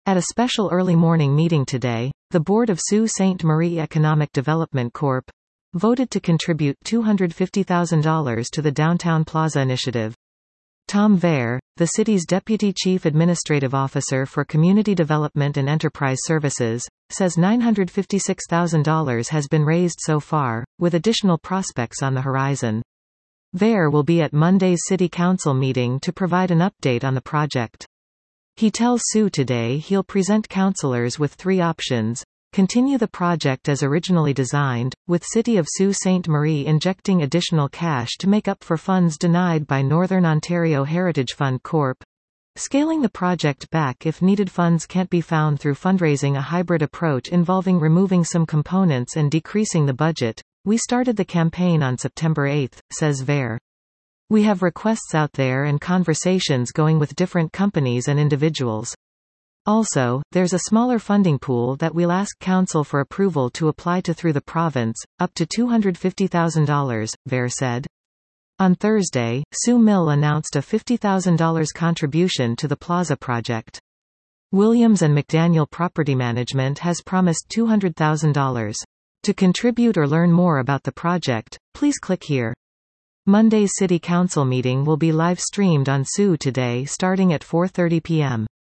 At a special early morning meeting today, the board of Sault Ste. Marie Economic Development Corp. voted to contribute $250,000 to the Downtown Plaza initiative. Tom Vare, the city's Deputy Chief Administrative Officer for Community Development and Enterprise Services, says $956,000 has been raised so far, with additional prospects on the horizon. Vare will be at Monday's City Council meeting to provide an update on the project. He tells Sault Today he'll present councillors with three options: continue the project as originally designed, with City of Sault Ste. Marie injecting additional cash to make up for funds denied by Northern Ontario Heritage Fund Corp. Scaling the project back if needed funds can't be found through fundraising, a hybrid approach involving removing some components and decreasing the budget. We started the campaign on September 8, says Vare. We have requests out there and conversations going with different companies and individuals. Also, there's a smaller funding pool that we'll ask Council for approval to apply to through the province, up to $250,000, Vare said. On Thursday, Sault Mill announced a $50,000 contribution to the Plaza project. Williams and McDaniel Property Management has promised $200,000. To contribute or learn more about the project, please click here. Monday's City Council meeting will be live-streamed on Sault Today starting at 4:30 p.m.